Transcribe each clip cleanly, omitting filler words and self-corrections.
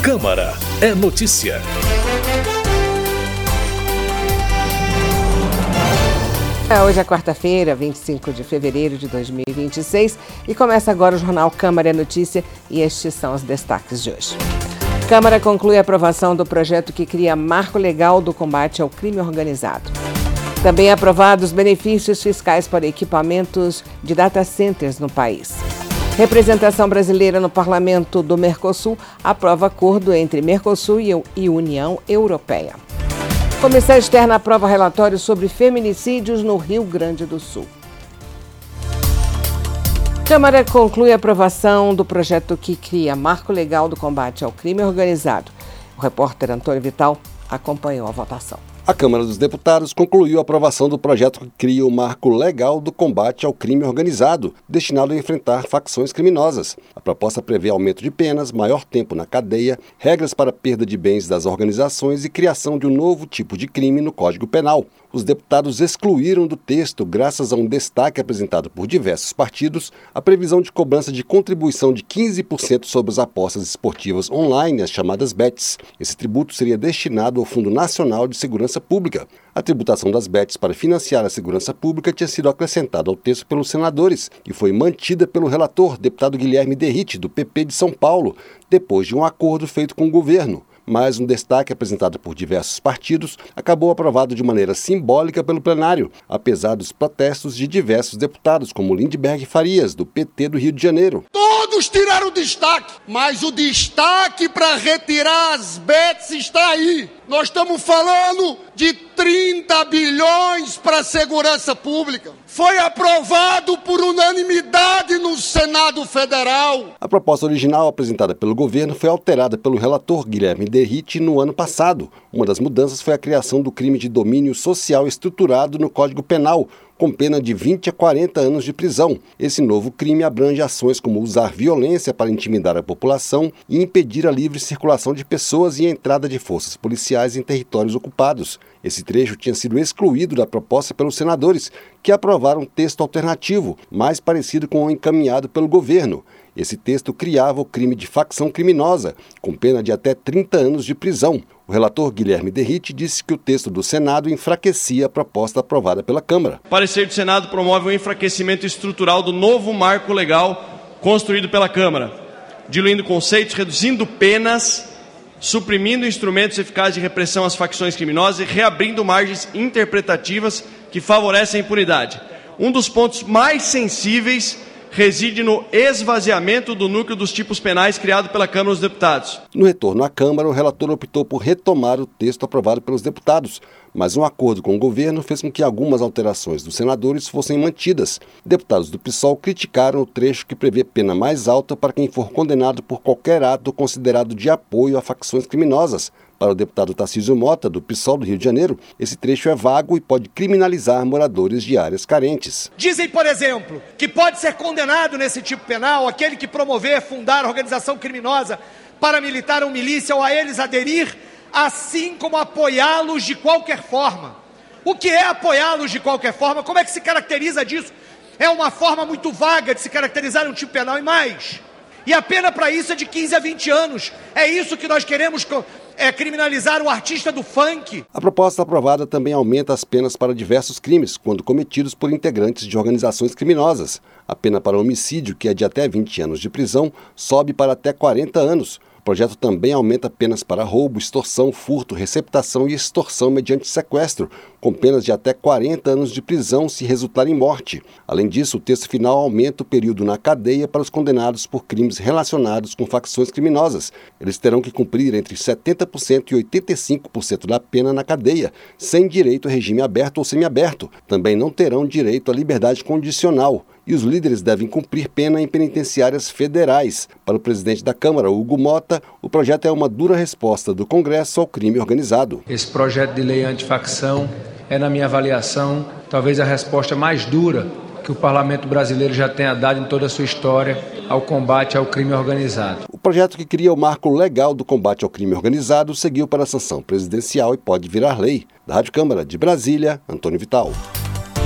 Câmara é notícia. Hoje é quarta-feira, 25 de fevereiro de 2026 e começa agora o Jornal Câmara é Notícia e estes são os destaques de hoje. Câmara conclui a aprovação do projeto que cria marco legal do combate ao crime organizado. Também aprovados benefícios fiscais para equipamentos de data centers no país. Representação brasileira no Parlamento do Mercosul aprova acordo entre Mercosul e União Europeia. Comissão Externa aprova relatório sobre feminicídios no Rio Grande do Sul. Câmara conclui a aprovação do projeto que cria marco legal do combate ao crime organizado. O repórter Antônio Vital acompanhou a votação. A Câmara dos Deputados concluiu a aprovação do projeto que cria o marco legal do combate ao crime organizado, destinado a enfrentar facções criminosas. A proposta prevê aumento de penas, maior tempo na cadeia, regras para perda de bens das organizações e criação de um novo tipo de crime no Código Penal. Os deputados excluíram do texto, graças a um destaque apresentado por diversos partidos, a previsão de cobrança de contribuição de 15% sobre as apostas esportivas online, as chamadas bets. Esse tributo seria destinado ao Fundo Nacional de Segurança Pública. A tributação das bets para financiar a segurança pública tinha sido acrescentada ao texto pelos senadores e foi mantida pelo relator, deputado Guilherme Derrite, do PP de São Paulo, depois de um acordo feito com o governo. Mas um destaque apresentado por diversos partidos acabou aprovado de maneira simbólica pelo plenário, apesar dos protestos de diversos deputados, como Lindbergh Farias, do PT do Rio de Janeiro. Todos tiraram o destaque, mas o destaque para retirar as bets está aí. Nós estamos falando de 30 bilhões para a segurança pública. Foi aprovado por unanimidade no Senado Federal. A proposta original apresentada pelo governo foi alterada pelo relator Guilherme Derrite no ano passado. Uma das mudanças foi a criação do crime de domínio social estruturado no Código Penal, com pena de 20 a 40 anos de prisão. Esse novo crime abrange ações como usar violência para intimidar a população e impedir a livre circulação de pessoas e a entrada de forças policiais em territórios ocupados. Esse trecho tinha sido excluído da proposta pelos senadores, que aprovaram um texto alternativo, mais parecido com o encaminhado pelo governo. Esse texto criava o crime de facção criminosa, com pena de até 30 anos de prisão. O relator Guilherme Derrite disse que o texto do Senado enfraquecia a proposta aprovada pela Câmara. O parecer do Senado promove um enfraquecimento estrutural do novo marco legal construído pela Câmara, diluindo conceitos, reduzindo penas, suprimindo instrumentos eficazes de repressão às facções criminosas e reabrindo margens interpretativas que favorecem a impunidade. Um dos pontos mais sensíveis reside no esvaziamento do núcleo dos tipos penais criado pela Câmara dos Deputados. No retorno à Câmara, o relator optou por retomar o texto aprovado pelos deputados, mas um acordo com o governo fez com que algumas alterações dos senadores fossem mantidas. Deputados do PSOL criticaram o trecho que prevê pena mais alta para quem for condenado por qualquer ato considerado de apoio a facções criminosas. Para o deputado Tarcísio Mota, do PSOL do Rio de Janeiro, esse trecho é vago e pode criminalizar moradores de áreas carentes. Dizem, por exemplo, que pode ser condenado nesse tipo penal aquele que promover, fundar organização criminosa, paramilitar ou milícia, ou a eles aderir, assim como apoiá-los de qualquer forma. O que é apoiá-los de qualquer forma? Como é que se caracteriza disso? É uma forma muito vaga de se caracterizar um tipo penal e mais. E a pena para isso é de 15 a 20 anos. É isso que nós queremos criminalizar o artista do funk. A proposta aprovada também aumenta as penas para diversos crimes, quando cometidos por integrantes de organizações criminosas. A pena para homicídio, que é de até 20 anos de prisão, sobe para até 40 anos. O projeto também aumenta penas para roubo, extorsão, furto, receptação e extorsão mediante sequestro, com penas de até 40 anos de prisão se resultar em morte. Além disso, o texto final aumenta o período na cadeia para os condenados por crimes relacionados com facções criminosas. Eles terão que cumprir entre 70% e 85% da pena na cadeia, sem direito a regime aberto ou semiaberto. Também não terão direito à liberdade condicional. E os líderes devem cumprir pena em penitenciárias federais. Para o presidente da Câmara, Hugo Mota, o projeto é uma dura resposta do Congresso ao crime organizado. Esse projeto de lei antifacção é, na minha avaliação, talvez a resposta mais dura que o Parlamento brasileiro já tenha dado em toda a sua história ao combate ao crime organizado. O projeto que cria o marco legal do combate ao crime organizado seguiu para a sanção presidencial e pode virar lei. Da Rádio Câmara de Brasília, Antônio Vital.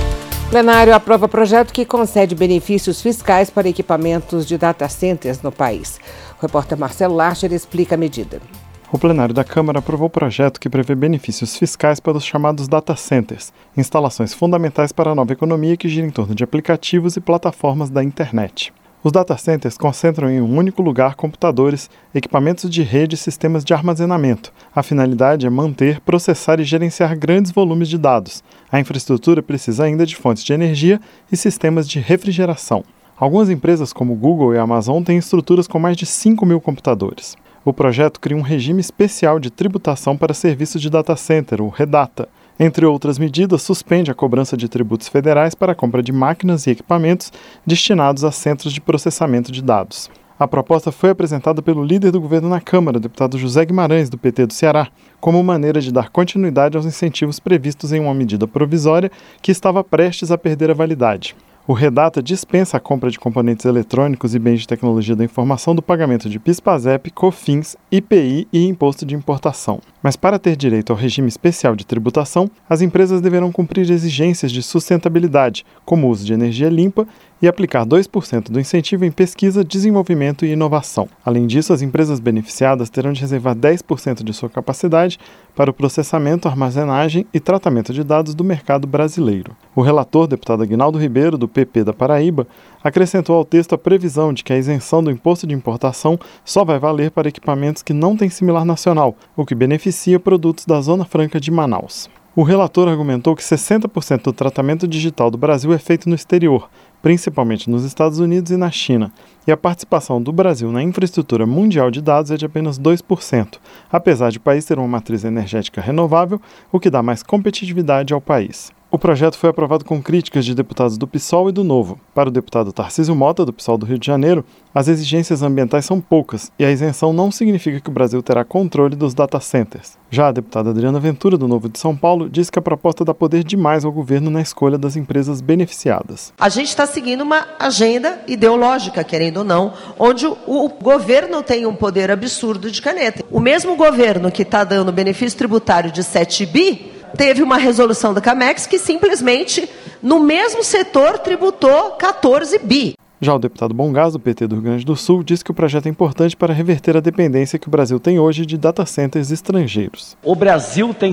O plenário aprova projeto que concede benefícios fiscais para equipamentos de data centers no país. O repórter Marcelo Larcher explica a medida. O plenário da Câmara aprovou o projeto que prevê benefícios fiscais para os chamados data centers, instalações fundamentais para a nova economia que gira em torno de aplicativos e plataformas da internet. Os data centers concentram em um único lugar computadores, equipamentos de rede e sistemas de armazenamento. A finalidade é manter, processar e gerenciar grandes volumes de dados. A infraestrutura precisa ainda de fontes de energia e sistemas de refrigeração. Algumas empresas, como Google e Amazon, têm estruturas com mais de 5.000 computadores. O projeto cria um regime especial de tributação para serviços de data center, o REDATA. Entre outras medidas, suspende a cobrança de tributos federais para a compra de máquinas e equipamentos destinados a centros de processamento de dados. A proposta foi apresentada pelo líder do governo na Câmara, o deputado José Guimarães, do PT do Ceará, como maneira de dar continuidade aos incentivos previstos em uma medida provisória que estava prestes a perder a validade. O REDATA dispensa a compra de componentes eletrônicos e bens de tecnologia da informação do pagamento de PIS/PASEP, COFINS, IPI e imposto de importação. Mas para ter direito ao regime especial de tributação, as empresas deverão cumprir exigências de sustentabilidade, como o uso de energia limpa e aplicar 2% do incentivo em pesquisa, desenvolvimento e inovação. Além disso, as empresas beneficiadas terão de reservar 10% de sua capacidade para o processamento, armazenagem e tratamento de dados do mercado brasileiro. O relator, deputado Aguinaldo Ribeiro, do PP da Paraíba, acrescentou ao texto a previsão de que a isenção do imposto de importação só vai valer para equipamentos que não têm similar nacional, o que beneficia produtos da Zona Franca de Manaus. O relator argumentou que 60% do tratamento digital do Brasil é feito no exterior, principalmente nos Estados Unidos e na China, e a participação do Brasil na infraestrutura mundial de dados é de apenas 2%, apesar de o país ter uma matriz energética renovável, o que dá mais competitividade ao país. O projeto foi aprovado com críticas de deputados do PSOL e do Novo. Para o deputado Tarcísio Mota, do PSOL do Rio de Janeiro, as exigências ambientais são poucas e a isenção não significa que o Brasil terá controle dos data centers. Já a deputada Adriana Ventura, do Novo de São Paulo, diz que a proposta dá poder demais ao governo na escolha das empresas beneficiadas. A gente está seguindo uma agenda ideológica, querendo ou não, onde o governo tem um poder absurdo de caneta. O mesmo governo que está dando benefício tributário de 7 bi, teve uma resolução da CAMEX que simplesmente, no mesmo setor, tributou 14 bi. Já o deputado Bongás, do PT do Rio Grande do Sul, diz que o projeto é importante para reverter a dependência que o Brasil tem hoje de data centers estrangeiros. O Brasil tem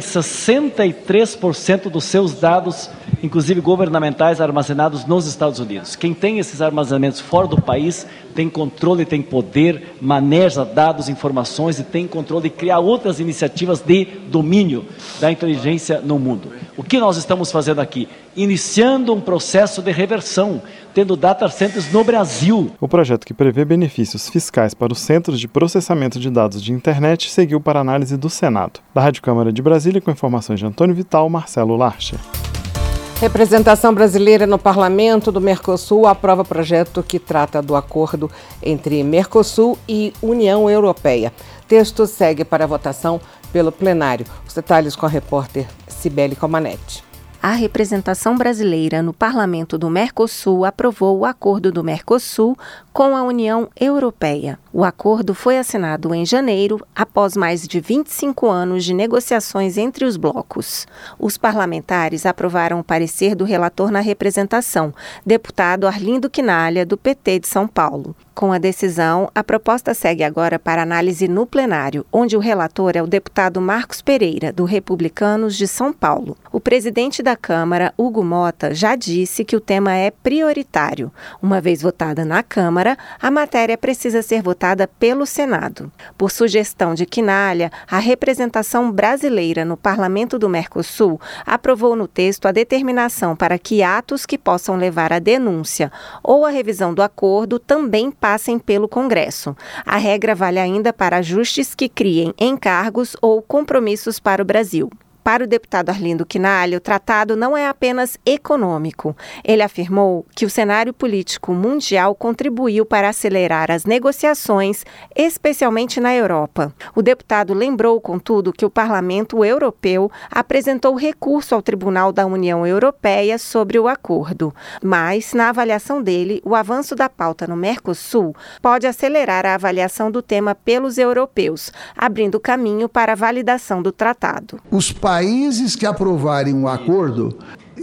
63% dos seus dados, inclusive governamentais, armazenados nos Estados Unidos. Quem tem esses armazenamentos fora do país tem controle, tem poder, maneja dados, informações e tem controle de criar outras iniciativas de domínio da inteligência no mundo. O que nós estamos fazendo aqui? Iniciando um processo de reversão, tendo data centers no Brasil. O projeto que prevê benefícios fiscais para os centros de processamento de dados de internet seguiu para análise do Senado. Da Rádio Câmara de Brasília, com informações de Antônio Vital, Marcelo Larcher. Representação brasileira no Parlamento do Mercosul aprova projeto que trata do acordo entre Mercosul e União Europeia. Texto segue para votação pelo plenário. Os detalhes com a repórter Cibele Comanetti. A representação brasileira no Parlamento do Mercosul aprovou o acordo do Mercosul com a União Europeia. O acordo foi assinado em janeiro, após mais de 25 anos de negociações entre os blocos. Os parlamentares aprovaram o parecer do relator na representação, deputado Arlindo Quinalha, do PT de São Paulo. Com a decisão, a proposta segue agora para análise no plenário, onde o relator é o deputado Marcos Pereira, do Republicanos de São Paulo. O presidente da Câmara, Hugo Mota, já disse que o tema é prioritário. Uma vez votada na Câmara, a matéria precisa ser votada pelo Senado. Por sugestão de Quinalha, a representação brasileira no Parlamento do Mercosul aprovou no texto a determinação para que atos que possam levar à denúncia ou à revisão do acordo também passem pelo Congresso. A regra vale ainda para ajustes que criem encargos ou compromissos para o Brasil. Para o deputado Arlindo Quinalha, o tratado não é apenas econômico. Ele afirmou que o cenário político mundial contribuiu para acelerar as negociações, especialmente na Europa. O deputado lembrou, contudo, que o Parlamento Europeu apresentou recurso ao Tribunal da União Europeia sobre o acordo. Mas, na avaliação dele, o avanço da pauta no Mercosul pode acelerar a avaliação do tema pelos europeus, abrindo caminho para a validação do tratado. Os países que aprovarem um acordo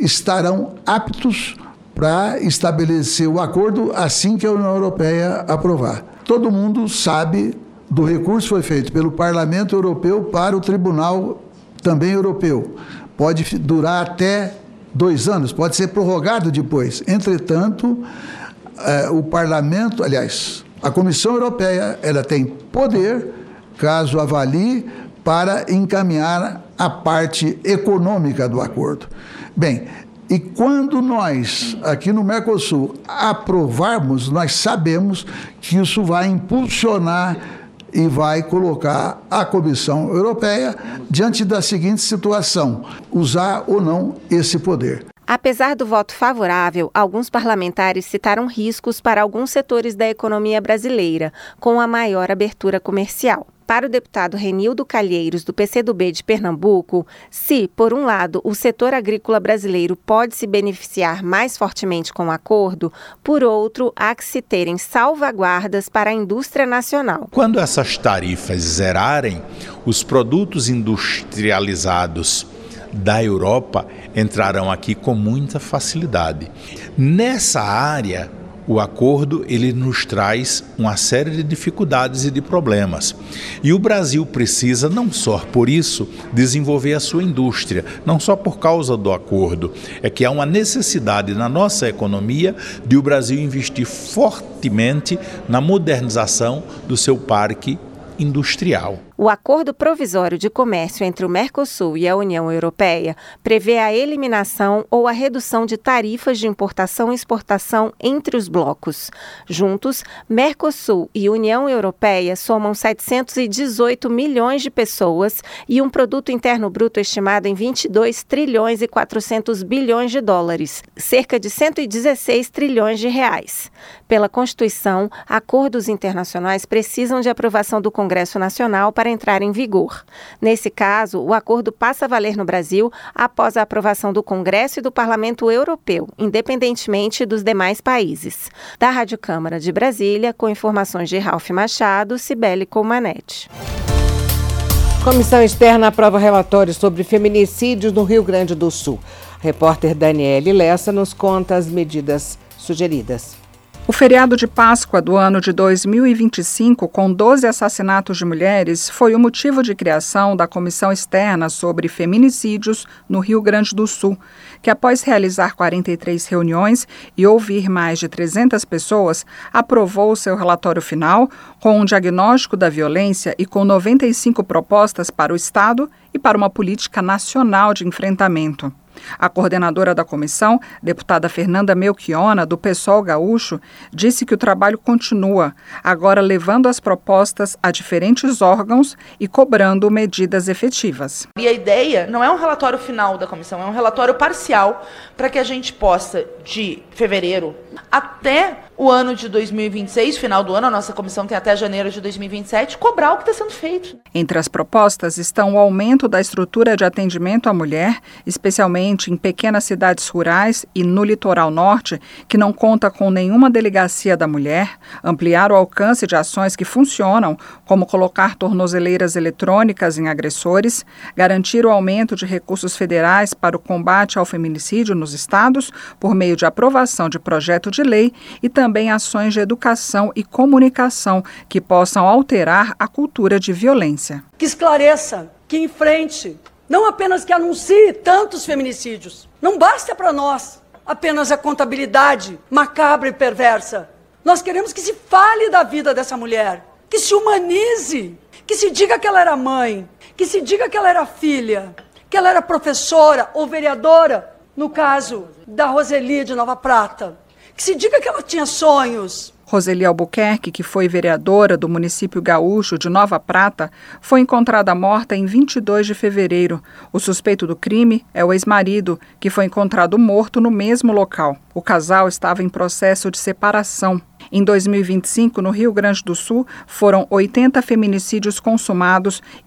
estarão aptos para estabelecer o acordo assim que a União Europeia aprovar. Todo mundo sabe do recurso que foi feito pelo Parlamento Europeu para o Tribunal também Europeu. Pode durar até 2 anos, pode ser prorrogado depois. Entretanto, o Parlamento, aliás, a Comissão Europeia, ela tem poder, caso avalie, para encaminhar a parte econômica do acordo. Bem, e quando nós, aqui no Mercosul, aprovarmos, nós sabemos que isso vai impulsionar e vai colocar a Comissão Europeia diante da seguinte situação: usar ou não esse poder. Apesar do voto favorável, alguns parlamentares citaram riscos para alguns setores da economia brasileira, com a maior abertura comercial. Para o deputado Renildo Calheiros, do PCdoB de Pernambuco, se, por um lado, o setor agrícola brasileiro pode se beneficiar mais fortemente com o acordo, por outro, há que se terem salvaguardas para a indústria nacional. Quando essas tarifas zerarem, os produtos industrializados da Europa entrarão aqui com muita facilidade. Nessa área, o acordo ele nos traz uma série de dificuldades e de problemas. E o Brasil precisa, não só por isso, desenvolver a sua indústria, não só por causa do acordo. É que há uma necessidade na nossa economia de o Brasil investir fortemente na modernização do seu parque industrial. O Acordo Provisório de Comércio entre o Mercosul e a União Europeia prevê a eliminação ou a redução de tarifas de importação e exportação entre os blocos. Juntos, Mercosul e União Europeia somam 718 milhões de pessoas e um produto interno bruto estimado em 22 trilhões e 400 bilhões de dólares, cerca de 116 trilhões de reais. Pela Constituição, acordos internacionais precisam de aprovação do Congresso Nacional para entrar em vigor. Nesse caso, o acordo passa a valer no Brasil após a aprovação do Congresso e do Parlamento Europeu, independentemente dos demais países. Da Rádio Câmara de Brasília, com informações de Ralf Machado, Cibele Colmanete. Comissão externa aprova relatório sobre feminicídios no Rio Grande do Sul. A repórter Daniele Lessa nos conta as medidas sugeridas. O feriado de Páscoa do ano de 2025, com 12 assassinatos de mulheres, foi o motivo de criação da Comissão Externa sobre Feminicídios no Rio Grande do Sul, que após realizar 43 reuniões e ouvir mais de 300 pessoas, aprovou seu relatório final com um diagnóstico da violência e com 95 propostas para o Estado e para uma política nacional de enfrentamento. A coordenadora da comissão, deputada Fernanda Melchiona, do PSOL gaúcho, disse que o trabalho continua, agora levando as propostas a diferentes órgãos e cobrando medidas efetivas. E a ideia não é um relatório final da comissão, é um relatório parcial para que a gente possa, de fevereiro até o ano de 2026, final do ano, a nossa comissão tem até janeiro de 2027, cobrar o que está sendo feito. Entre as propostas estão o aumento da estrutura de atendimento à mulher, especialmente em pequenas cidades rurais e no litoral norte, que não conta com nenhuma delegacia da mulher, ampliar o alcance de ações que funcionam, como colocar tornozeleiras eletrônicas em agressores, garantir o aumento de recursos federais para o combate ao feminicídio nos estados, por meio de aprovação de projeto de lei e também ações de educação e comunicação que possam alterar a cultura de violência. Que esclareça, que enfrente, não apenas que anuncie tantos feminicídios. Não basta para nós apenas a contabilidade macabra e perversa. Nós queremos que se fale da vida dessa mulher, que se humanize, que se diga que ela era mãe, que se diga que ela era filha, que ela era professora ou vereadora, no caso da Roseli de Nova Prata. Que se diga que ela tinha sonhos. Roseli Albuquerque, que foi vereadora do município gaúcho de Nova Prata, foi encontrada morta em 22 de fevereiro. O suspeito do crime é o ex-marido, que foi encontrado morto no mesmo local. O casal estava em processo de separação. Em 2025, no Rio Grande do Sul, foram 80 feminicídios consumados e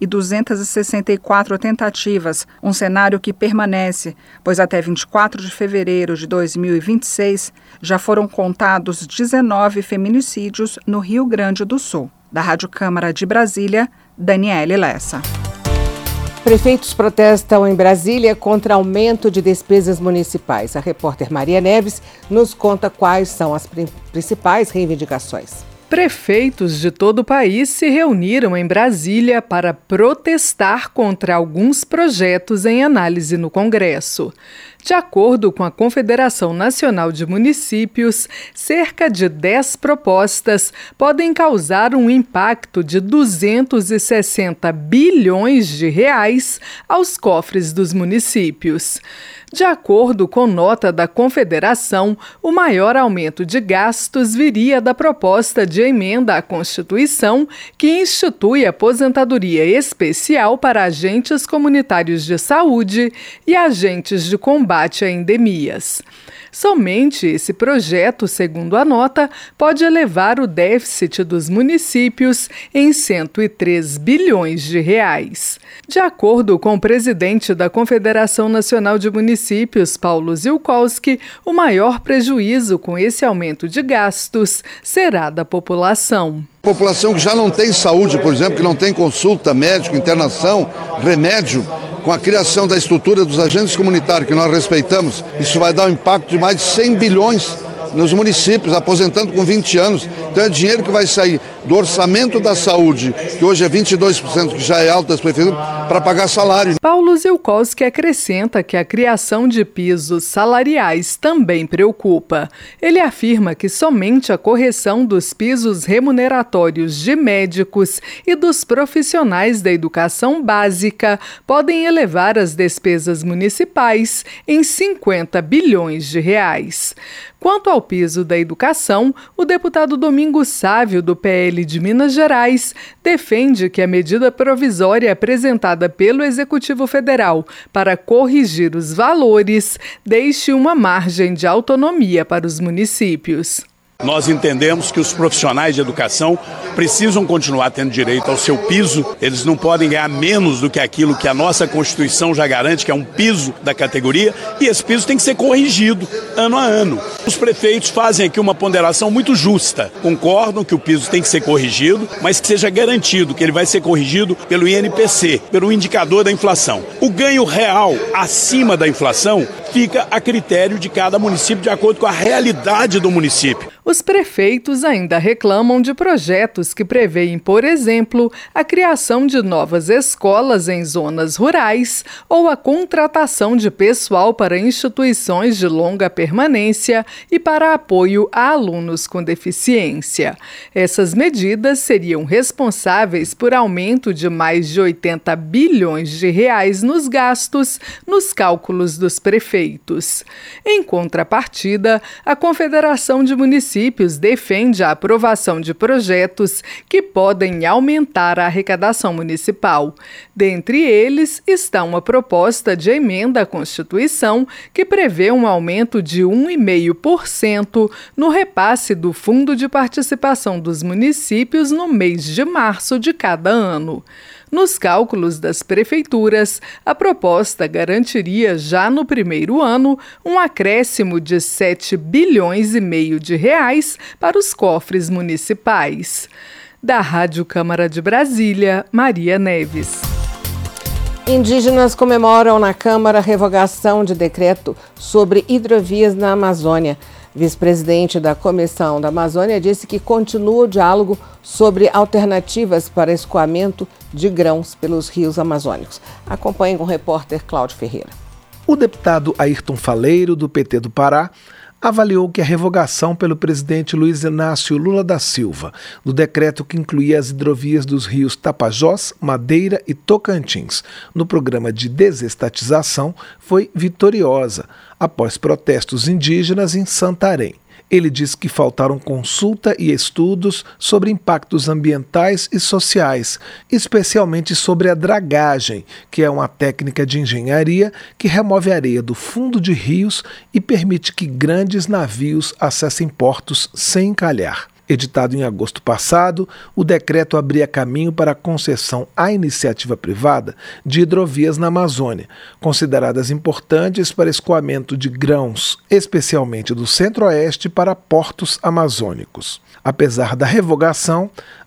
264 tentativas, um cenário que permanece, pois até 24 de fevereiro de 2026 já foram contados 19 feminicídios no Rio Grande do Sul. Da Rádio Câmara de Brasília, Daniele Lessa. Prefeitos protestam em Brasília contra aumento de despesas municipais. A repórter Maria Neves nos conta quais são as principais reivindicações. Prefeitos de todo o país se reuniram em Brasília para protestar contra alguns projetos em análise no Congresso. De acordo com a Confederação Nacional de Municípios, cerca de 10 propostas podem causar um impacto de 260 bilhões de reais aos cofres dos municípios. De acordo com nota da Confederação, o maior aumento de gastos viria da proposta de emenda à Constituição, que institui aposentadoria especial para agentes comunitários de saúde e agentes de combate a endemias. Somente esse projeto, segundo a nota, pode elevar o déficit dos municípios em 103 bilhões de reais. De acordo com o presidente da Confederação Nacional de Municípios, Paulo Ziolkowski, o maior prejuízo com esse aumento de gastos será da população. População que já não tem saúde, por exemplo, que não tem consulta, médico, internação, remédio, com a criação da estrutura dos agentes comunitários que nós respeitamos, isso vai dar um impacto de mais de 100 bilhões nos municípios, aposentando com 20 anos. Então é dinheiro que vai sair do orçamento da saúde, que hoje é 22%, que já é alto das prefeituras, para pagar salário. Paulo Ziolkowski acrescenta que a criação de pisos salariais também preocupa. Ele afirma que somente a correção dos pisos remuneratórios de médicos e dos profissionais da educação básica podem elevar as despesas municipais em 50 bilhões de reais. Quanto ao piso da educação, o deputado Domingos Sávio, do PL de Minas Gerais, defende que a medida provisória apresentada pelo Executivo Federal para corrigir os valores deixe uma margem de autonomia para os municípios. Nós entendemos que os profissionais de educação precisam continuar tendo direito ao seu piso, eles não podem ganhar menos do que aquilo que a nossa Constituição já garante, que é um piso da categoria, e esse piso tem que ser corrigido ano a ano. Os prefeitos fazem aqui uma ponderação muito justa, concordam que o piso tem que ser corrigido, mas que seja garantido que ele vai ser corrigido pelo INPC, pelo indicador da inflação. O ganho real acima da inflação fica a critério de cada município, de acordo com a realidade do município. Os prefeitos ainda reclamam de projetos que prevêem, por exemplo, a criação de novas escolas em zonas rurais ou a contratação de pessoal para instituições de longa permanência e para apoio a alunos com deficiência. Essas medidas seriam responsáveis por aumento de mais de 80 bilhões de reais nos gastos nos cálculos dos prefeitos. Em contrapartida, a Confederação de Municípios defende a aprovação de projetos que podem aumentar a arrecadação municipal. Dentre eles está uma proposta de emenda à Constituição que prevê um aumento de 1,5% no repasse do Fundo de Participação dos Municípios no mês de março de cada ano. Nos cálculos das prefeituras, a proposta garantiria já no primeiro ano um acréscimo de 7 bilhões e meio de reais para os cofres municipais. Da Rádio Câmara de Brasília, Maria Neves. Indígenas comemoram na Câmara a revogação de decreto sobre hidrovias na Amazônia. Vice-presidente da Comissão da Amazônia disse que continua o diálogo sobre alternativas para escoamento de grãos pelos rios amazônicos. Acompanhe com o repórter Cláudio Ferreira. O deputado Ayrton Faleiro, do PT do Pará, avaliou que a revogação pelo presidente Luiz Inácio Lula da Silva do decreto que incluía as hidrovias dos rios Tapajós, Madeira e Tocantins no programa de desestatização foi vitoriosa, após protestos indígenas em Santarém. Ele diz que faltaram consulta e estudos sobre impactos ambientais e sociais, especialmente sobre a dragagem, que é uma técnica de engenharia que remove areia do fundo de rios e permite que grandes navios acessem portos sem encalhar. Editado em agosto passado, o decreto abria caminho para a concessão à iniciativa privada de hidrovias na Amazônia, consideradas importantes para escoamento de grãos, especialmente do centro-oeste para portos amazônicos. Apesar da revogação,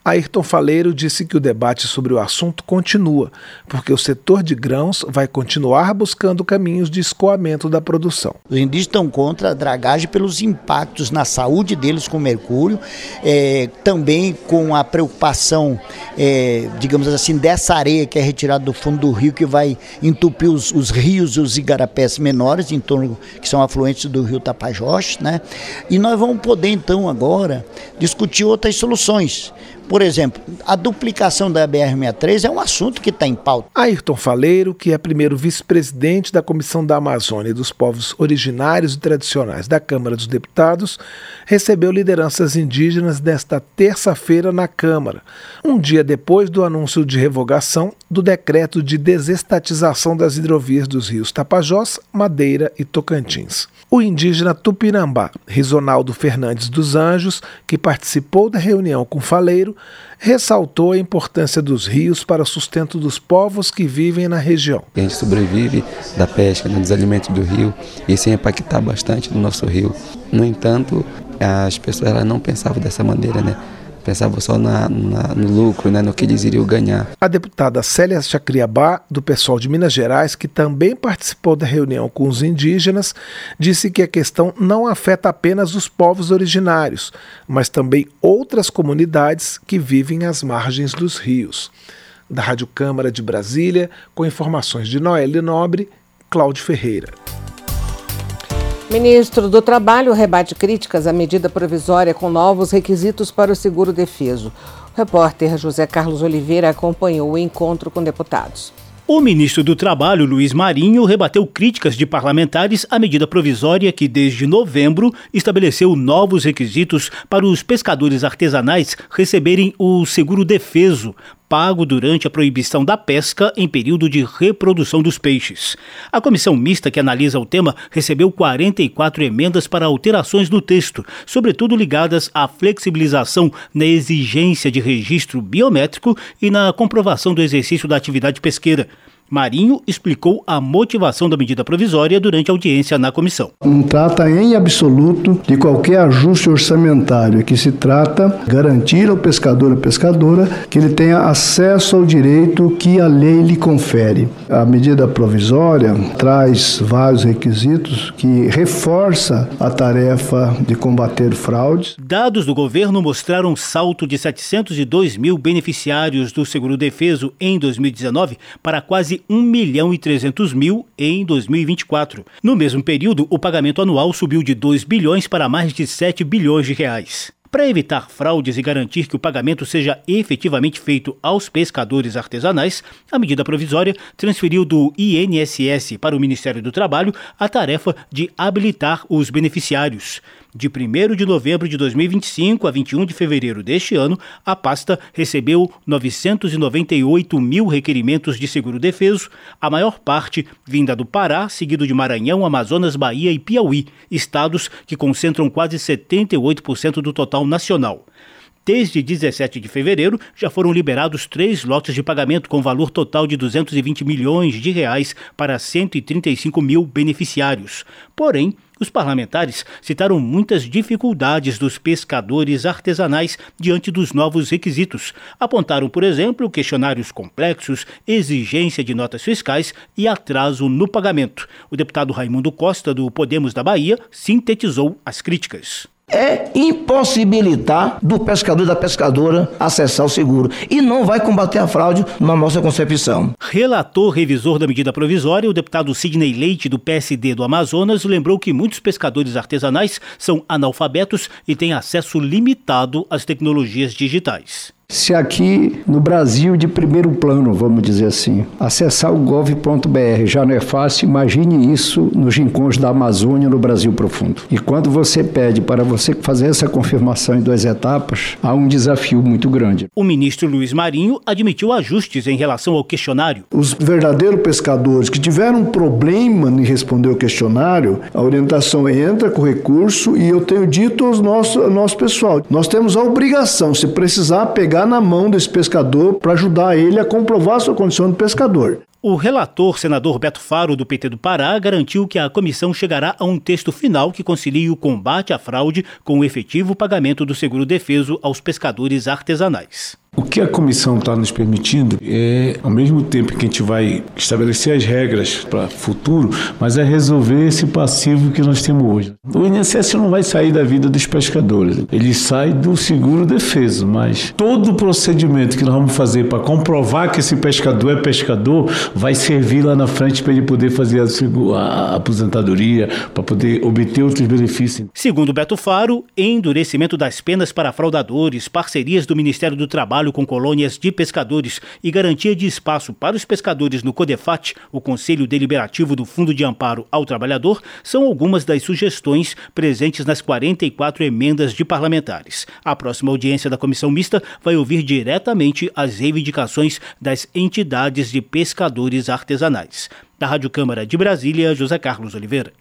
Ayrton Faleiro disse que o debate sobre o assunto continua, porque o setor de grãos vai continuar buscando caminhos de escoamento da produção. Os indígenas estão contra a dragagem pelos impactos na saúde deles com mercúrio, também com a preocupação, digamos assim, dessa areia que é retirada do fundo do rio, que vai entupir os rios e os igarapés menores, em torno, que são afluentes do rio Tapajós, né? E nós vamos poder então agora discutir outras soluções. Por exemplo, a duplicação da BR-63 é um assunto que está em pauta. Ayrton Faleiro, que é primeiro vice-presidente da Comissão da Amazônia e dos Povos Originários e Tradicionais da Câmara dos Deputados, recebeu lideranças indígenas nesta terça-feira na Câmara, um dia depois do anúncio de revogação do decreto de desestatização das hidrovias dos rios Tapajós, Madeira e Tocantins. O indígena Tupinambá, Risonaldo Fernandes dos Anjos, que participou da reunião com Faleiro, ressaltou a importância dos rios para o sustento dos povos que vivem na região. A gente sobrevive da pesca, dos alimentos do rio, e isso impacta bastante no nosso rio. No entanto, as pessoas elas não pensavam dessa maneira, né? Pensavam só no lucro, né, no que eles iriam ganhar. A deputada Célia Chacriabá, do PSOL de Minas Gerais, que também participou da reunião com os indígenas, disse que a questão não afeta apenas os povos originários, mas também outras comunidades que vivem às margens dos rios. Da Rádio Câmara de Brasília, com informações de Noelle Nobre, Cláudio Ferreira. Ministro do Trabalho rebate críticas à medida provisória com novos requisitos para o seguro-defeso. O repórter José Carlos Oliveira acompanhou o encontro com deputados. O ministro do Trabalho, Luiz Marinho, rebateu críticas de parlamentares à medida provisória que, desde novembro, estabeleceu novos requisitos para os pescadores artesanais receberem o seguro-defeso, pago durante a proibição da pesca em período de reprodução dos peixes. A comissão mista que analisa o tema recebeu 44 emendas para alterações no texto, sobretudo ligadas à flexibilização na exigência de registro biométrico e na comprovação do exercício da atividade pesqueira. Marinho explicou a motivação da medida provisória durante a audiência na comissão. Não trata em absoluto de qualquer ajuste orçamentário, que se trata de garantir ao pescador e pescadora que ele tenha acesso ao direito que a lei lhe confere. A medida provisória traz vários requisitos que reforça a tarefa de combater fraudes. Dados do governo mostraram um salto de 702 mil beneficiários do seguro-defeso em 2019 para quase 1.300.000 em 2024. No mesmo período, o pagamento anual subiu de 2 bilhões para mais de 7 bilhões de reais. Para evitar fraudes e garantir que o pagamento seja efetivamente feito aos pescadores artesanais, a medida provisória transferiu do INSS para o Ministério do Trabalho a tarefa de habilitar os beneficiários. De 1º de novembro de 2025 a 21 de fevereiro deste ano, a pasta recebeu 998 mil requerimentos de seguro-defeso, a maior parte vinda do Pará, seguido de Maranhão, Amazonas, Bahia e Piauí, estados que concentram quase 78% do total nacional. Desde 17 de fevereiro, já foram liberados 3 lotes de pagamento com valor total de 220 milhões de reais para 135 mil beneficiários. Porém, os parlamentares citaram muitas dificuldades dos pescadores artesanais diante dos novos requisitos. Apontaram, por exemplo, questionários complexos, exigência de notas fiscais e atraso no pagamento. O deputado Raimundo Costa, do Podemos da Bahia, sintetizou as críticas. É impossibilitar do pescador e da pescadora acessar o seguro. E não vai combater a fraude na nossa concepção. Relator revisor da medida provisória, o deputado Sidney Leite, do PSD do Amazonas, lembrou que muitos pescadores artesanais são analfabetos e têm acesso limitado às tecnologias digitais. Se aqui no Brasil de primeiro plano, vamos dizer assim, acessar o gov.br já não é fácil, imagine isso nos rincões da Amazônia, no Brasil profundo. E quando você pede para você fazer essa confirmação em 2 etapas, há um desafio muito grande. O ministro Luiz Marinho admitiu ajustes em relação ao questionário. Os verdadeiros pescadores que tiveram um problema em responder o questionário, a orientação entra com recurso e eu tenho dito ao nosso pessoal, nós temos a obrigação, se precisar, pegar na mão desse pescador para ajudar ele a comprovar a sua condição de pescador. O relator, senador Beto Faro, do PT do Pará, garantiu que a comissão chegará a um texto final que concilie o combate à fraude com o efetivo pagamento do seguro-defeso aos pescadores artesanais. O que a comissão está nos permitindo é, ao mesmo tempo que a gente vai estabelecer as regras para o futuro, mas é resolver esse passivo que nós temos hoje. O INSS não vai sair da vida dos pescadores, ele sai do seguro-defeso, mas todo o procedimento que nós vamos fazer para comprovar que esse pescador é pescador vai servir lá na frente para ele poder fazer a aposentadoria, para poder obter outros benefícios. Segundo Beto Faro, endurecimento das penas para fraudadores, parcerias do Ministério do Trabalho com colônias de pescadores e garantia de espaço para os pescadores no CODEFAT, o Conselho Deliberativo do Fundo de Amparo ao Trabalhador, são algumas das sugestões presentes nas 44 emendas de parlamentares. A próxima audiência da comissão mista vai ouvir diretamente as reivindicações das entidades de pescadores artesanais. Da Rádio Câmara de Brasília, José Carlos Oliveira.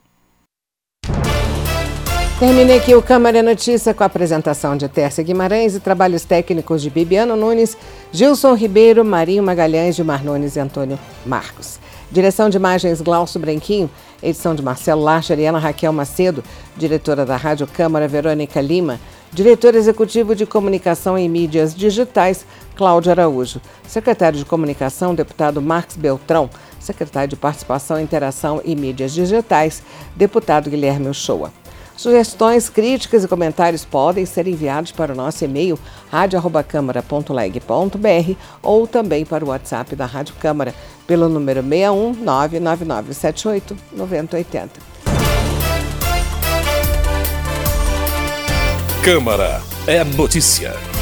Terminei aqui o Câmara Notícia com a apresentação de Tércia Guimarães e trabalhos técnicos de Bibiano Nunes, Gilson Ribeiro, Marinho Magalhães, Gilmar Nunes e Antônio Marcos. Direção de imagens Glaucio Branquinho, edição de Marcelo Larcher e Ana Raquel Macedo, diretora da Rádio Câmara Verônica Lima, diretor executivo de Comunicação e Mídias Digitais Cláudio Araújo, secretário de Comunicação deputado Marcos Beltrão, secretário de Participação, Interação e Mídias Digitais deputado Guilherme Uchoa. Sugestões, críticas e comentários podem ser enviados para o nosso e-mail radio@câmara.leg.br ou também para o WhatsApp da Rádio Câmara pelo número 61 99978 9080. Câmara é notícia.